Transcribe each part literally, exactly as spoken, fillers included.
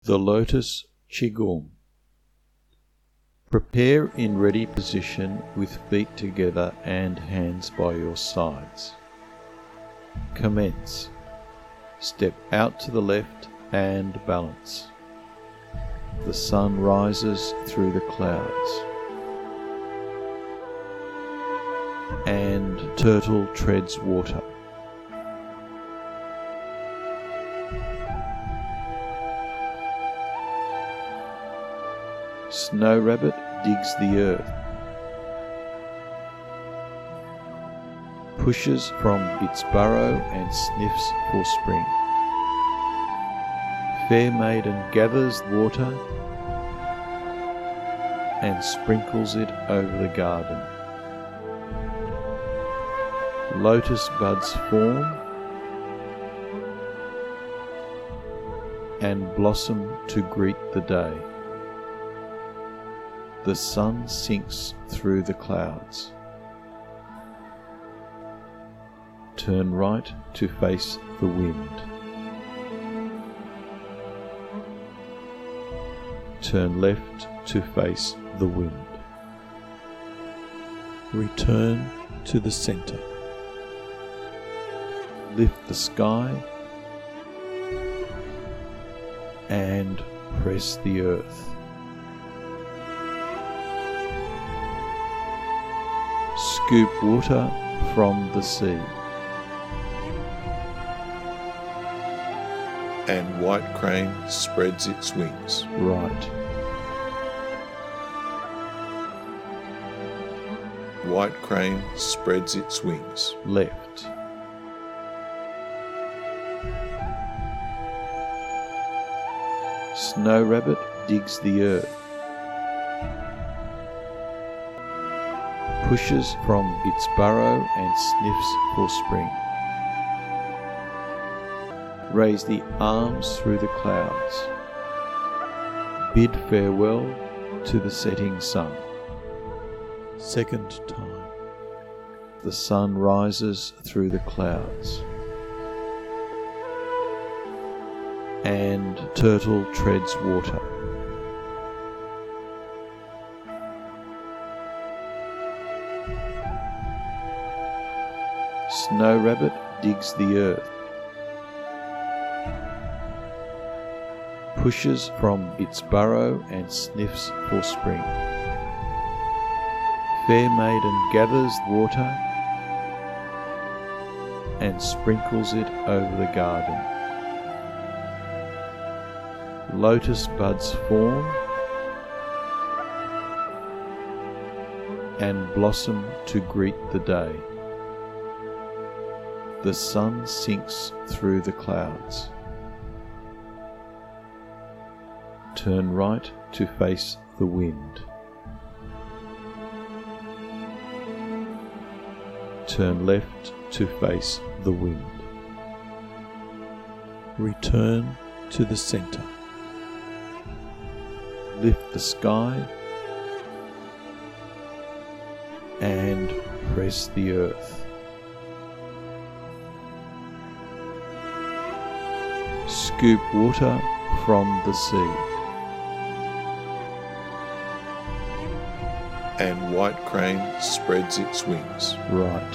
The Lotus Qigong. Prepare in ready position with feet together and hands by your sides. Commence. Step out to the left and balance. The sun rises through the clouds. And turtle treads water. Snow rabbit digs the earth, pushes from its burrow and sniffs for spring. Fair maiden gathers water and sprinkles it over the garden. Lotus buds form and blossom to greet the day. The sun sinks through the clouds. Turn right to face the wind. Turn left to face the wind. Return to the center. Lift the sky and press the earth. Scoop water from the sea. And white crane spreads its wings. Right. White crane spreads its wings. Left. Snow rabbit digs the earth, pushes from its burrow and sniffs for spring. Raise the arms through the clouds. Bid farewell to the setting sun. Second time. The sun rises through the clouds. And turtle treads water. Snow rabbit digs the earth, pushes from its burrow and sniffs for spring. Fair maiden gathers water and sprinkles it over the garden. Lotus buds form and blossom to greet the day. The sun sinks through the clouds. Turn right to face the wind. Turn left to face the wind. Return to the center. Lift the sky and press the earth. Scoop water from the sea. And white crane spreads its wings. Right.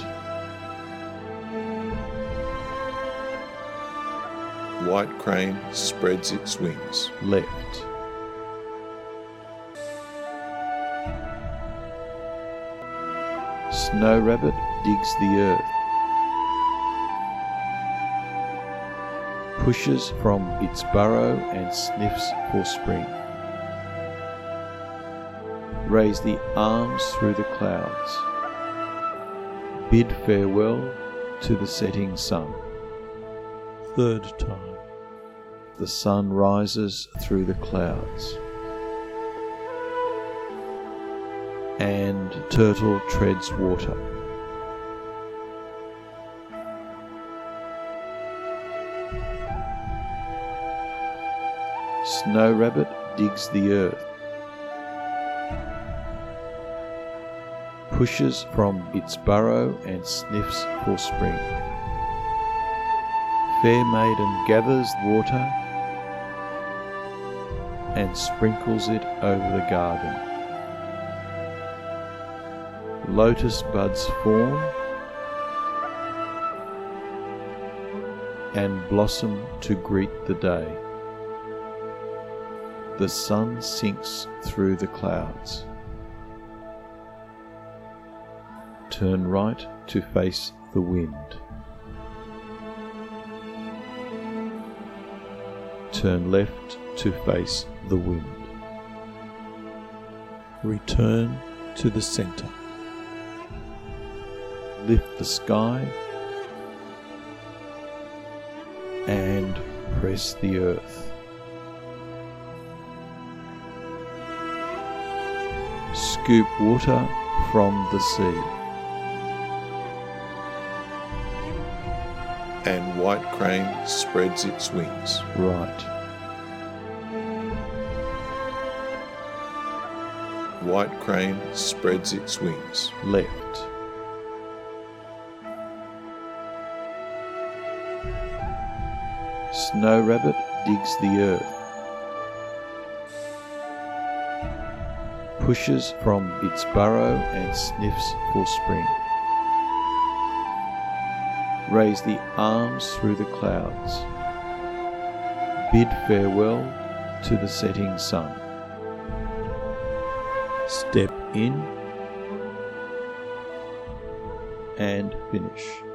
White crane spreads its wings. Left. Snow rabbit digs the earth, pushes from its burrow and sniffs for spring. Raise the arms through the clouds. Bid farewell to the setting sun. Third time. The sun rises through the clouds. And turtle treads water. Snow rabbit digs the earth, pushes from its burrow and sniffs for spring. Fair maiden gathers water and sprinkles it over the garden. Lotus buds form and blossom to greet the day. The sun sinks through the clouds. Turn right to face the wind. Turn left to face the wind. Return to the center. Lift the sky and press the earth. Scoop water from the sea. And white crane spreads its wings. Right. White crane spreads its wings. Left. Snow rabbit digs the earth. Pushes from its burrow and sniffs for spring. Raise the arms through the clouds. Bid farewell to the setting sun. Step in and finish.